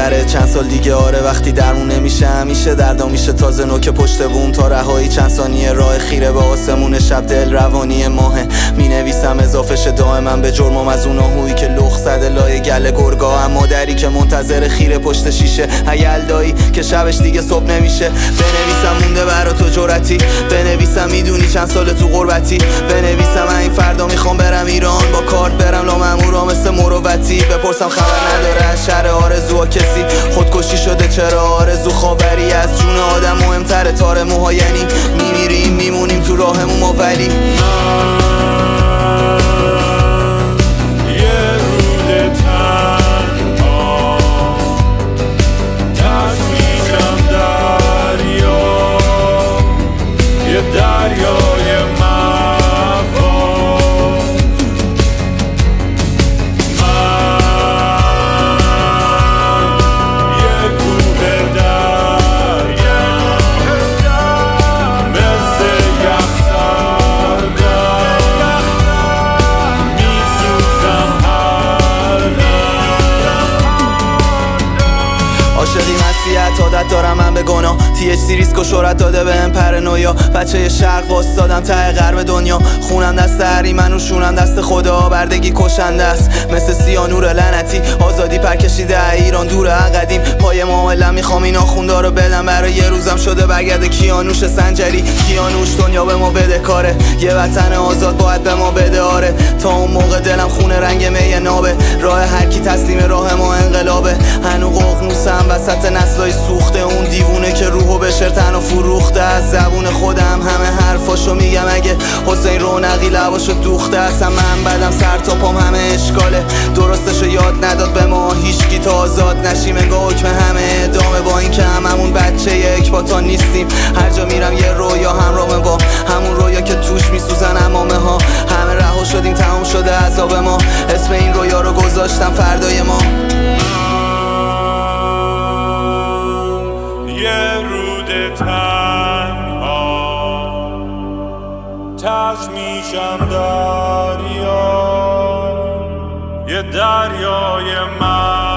بهتره. چند سال دیگه آره وقتی درمون نمیشه همیشه دردا میشه تازه نوک پشت بوم تا رهایی. چند ثانیه راه خیره به آسمون شب دل روانی ماهه. مینویسم اضافه شه دائما به جرمم از اون آهویی که لخ زده لای گل گرگا. اما دری که منتظر خیره پشت شیشه. هیلدایی که شبش دیگه صبح نمیشه. بنویسم مونده برا تو جرأتی، بنویسم میدونی چند سال تو غربتی، بنویسم من این فردا میخوام برم ایران با کارت برم لا مامورا مثل مروتی. بپرسم خبر نداره از شهر آرزوها کسی، خودکشی شده چرا آرزو خاوری از جون آدم مهمتره تار موها. یعنی میمیریم میمونیم تو راهمون ما ولی عاشقی مسیحت عادت دارم من به گناه. THC ریسک و شهرت داده بهم پرانویا. بچه شرق واسدادم ته غرب دنیا. خونم دست هریمن و شونم دست خدا. بردگی کشنده است مثل سیانور لعنتی. آزادی پر کشیده ایران دور قدیم. پای معامله میخوام این آخوندا رو بدم. برای یه روزم شده برگرد کیانوش سنجری. کیانوش دنیا به ما بده کاره. یه وطن آزاد باید به ما بده آره. تا اون موقع دلم خونه رنگ می نابه. راه هر کی تسلیم راه ما انقلابه. هنو ققنوسم وسط نسلای سوخته. اون دیوونه که روحو به شرطن و فروخته. از زبون خودم همه حرفاشو میگم. اگه حسین رونقی لباشو دوخته اصلا من بدم سر تا پام همه اشکاله. درستشو یاد نداد به ما هیچکی تا آزاد نشیم. انگار حکم همه ادامه با این که هممون بچه یک پاتا نیستیم. هر جا میرم یه رویا همراهمه با همون رویا که توش میسوزن امامه ها. همه رها شدیم تمام شده عذاب ما. اسم این رویا رو گذاشتم فردای ما. یه رود تنها تج میشم دریا، یه دریای من